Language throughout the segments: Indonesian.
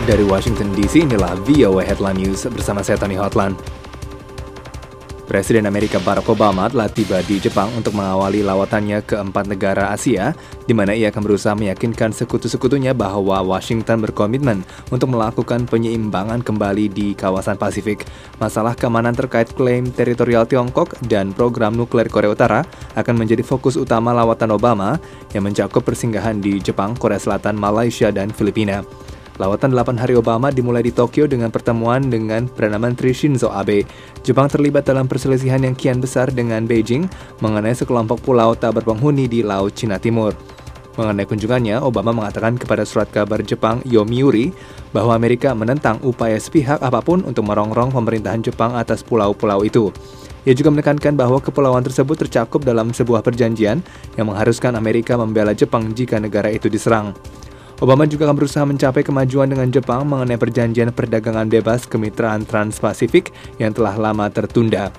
Dari Washington DC, inilah VOA Headline News bersama saya Tony Hotland. Presiden Amerika Barack Obama telah tiba di Jepang untuk mengawali lawatannya ke 4 negara Asia, di mana ia akan berusaha meyakinkan sekutu-sekutunya bahwa Washington berkomitmen untuk melakukan penyeimbangan kembali di kawasan Pasifik. Masalah keamanan terkait klaim teritorial Tiongkok dan program nuklir Korea Utara akan menjadi fokus utama lawatan Obama yang mencakup persinggahan di Jepang, Korea Selatan, Malaysia, dan Filipina. Lawatan 8 hari Obama dimulai di Tokyo dengan pertemuan dengan Perdana Menteri Shinzo Abe. Jepang terlibat dalam perselisihan yang kian besar dengan Beijing mengenai sekelompok pulau tak berpenghuni di Laut Cina Timur. Mengenai kunjungannya, Obama mengatakan kepada surat kabar Jepang Yomiuri bahwa Amerika menentang upaya sepihak apapun untuk merongrong pemerintahan Jepang atas pulau-pulau itu. Ia juga menekankan bahwa kepulauan tersebut tercakup dalam sebuah perjanjian yang mengharuskan Amerika membela Jepang jika negara itu diserang. Obama juga akan berusaha mencapai kemajuan dengan Jepang mengenai perjanjian perdagangan bebas kemitraan Trans-Pasifik yang telah lama tertunda.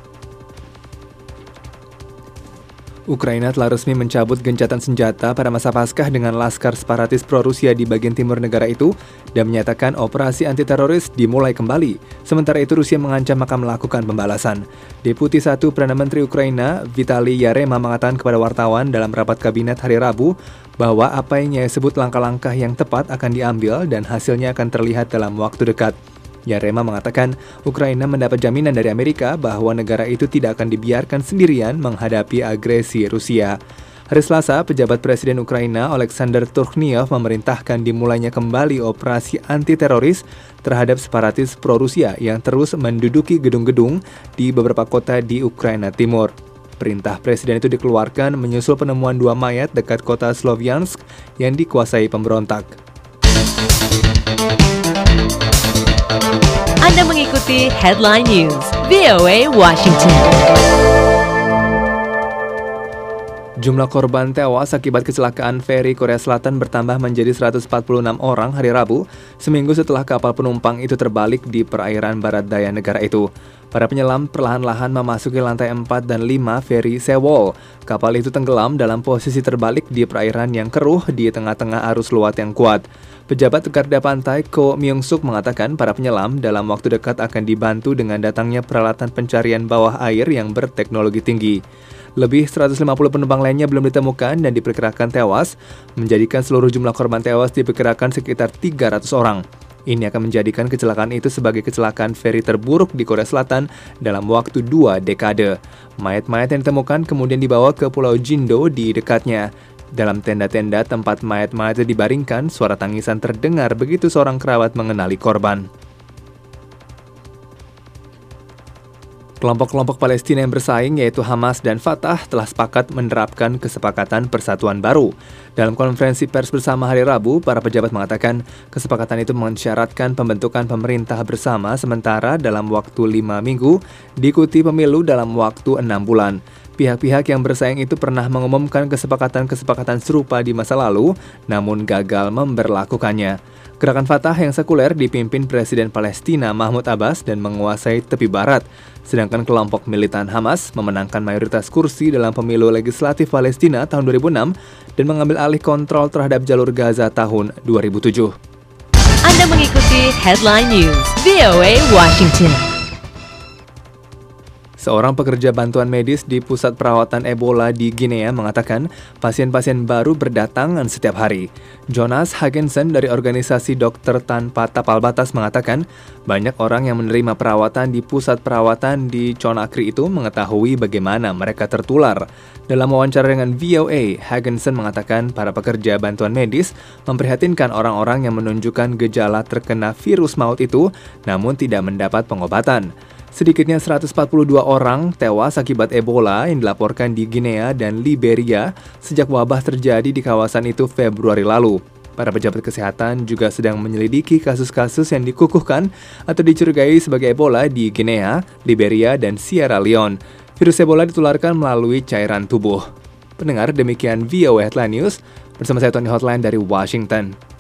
Ukraina telah resmi mencabut gencatan senjata pada masa Paskah dengan laskar separatis pro-Rusia di bagian timur negara itu dan menyatakan operasi anti-teroris dimulai kembali. Sementara itu Rusia mengancam akan melakukan pembalasan. Deputi 1 Perdana Menteri Ukraina, Vitaly Yarema mengatakan kepada wartawan dalam rapat kabinet hari Rabu bahwa apa yang ia sebut langkah-langkah yang tepat akan diambil dan hasilnya akan terlihat dalam waktu dekat. Yarema mengatakan Ukraina mendapat jaminan dari Amerika bahwa negara itu tidak akan dibiarkan sendirian menghadapi agresi Rusia. Hari Selasa, pejabat Presiden Ukraina Oleksandr Turchynov memerintahkan dimulainya kembali operasi anti-teroris terhadap separatis pro-Rusia yang terus menduduki gedung-gedung di beberapa kota di Ukraina Timur. Perintah Presiden itu dikeluarkan menyusul penemuan 2 mayat dekat kota Sloviansk yang dikuasai pemberontak. Anda mengikuti Headline News, VOA Washington. Jumlah korban tewas akibat kecelakaan feri Korea Selatan bertambah menjadi 146 orang hari Rabu, seminggu setelah kapal penumpang itu terbalik di perairan barat daya negara itu. Para penyelam perlahan-lahan memasuki lantai 4 dan 5 feri Sewol. Kapal itu tenggelam dalam posisi terbalik di perairan yang keruh di tengah-tengah arus luat yang kuat. Pejabat garda pantai Ko Myung-suk mengatakan para penyelam dalam waktu dekat akan dibantu dengan datangnya peralatan pencarian bawah air yang berteknologi tinggi. Lebih 150 penumpang lainnya belum ditemukan dan diperkirakan tewas, menjadikan seluruh jumlah korban tewas diperkirakan sekitar 300 orang. Ini akan menjadikan kecelakaan itu sebagai kecelakaan feri terburuk di Korea Selatan dalam waktu 2 dekade. Mayat-mayat yang ditemukan kemudian dibawa ke Pulau Jindo di dekatnya. Dalam tenda-tenda tempat mayat-mayat dibaringkan, suara tangisan terdengar begitu seorang kerabat mengenali korban. Kelompok-kelompok Palestina yang bersaing yaitu Hamas dan Fatah telah sepakat menerapkan kesepakatan persatuan baru. Dalam konferensi pers bersama hari Rabu, para pejabat mengatakan kesepakatan itu mensyaratkan pembentukan pemerintah bersama sementara dalam waktu 5 minggu, diikuti pemilu dalam waktu 6 bulan. Pihak-pihak yang bersaing itu pernah mengumumkan kesepakatan-kesepakatan serupa di masa lalu, namun gagal memberlakukannya. Gerakan Fatah yang sekuler dipimpin Presiden Palestina Mahmud Abbas dan menguasai tepi barat, sedangkan kelompok militan Hamas memenangkan mayoritas kursi dalam pemilu legislatif Palestina tahun 2006 dan mengambil alih kontrol terhadap jalur Gaza tahun 2007. Anda mengikuti Headline News, VOA Washington. Seorang pekerja bantuan medis di pusat perawatan Ebola di Guinea mengatakan pasien-pasien baru berdatangan setiap hari. Jonas Hagensen dari organisasi Dokter Tanpa Tapal Batas mengatakan banyak orang yang menerima perawatan di pusat perawatan di Conakry itu mengetahui bagaimana mereka tertular. Dalam wawancara dengan VOA, Hagensen mengatakan para pekerja bantuan medis memprihatinkan orang-orang yang menunjukkan gejala terkena virus maut itu namun tidak mendapat pengobatan. Sedikitnya 142 orang tewas akibat Ebola yang dilaporkan di Guinea dan Liberia sejak wabah terjadi di kawasan itu Februari lalu. Para pejabat kesehatan juga sedang menyelidiki kasus-kasus yang dikukuhkan atau dicurigai sebagai Ebola di Guinea, Liberia, dan Sierra Leone. Virus Ebola ditularkan melalui cairan tubuh. Pendengar, demikian VOA Headline News bersama saya Tony Hotline dari Washington.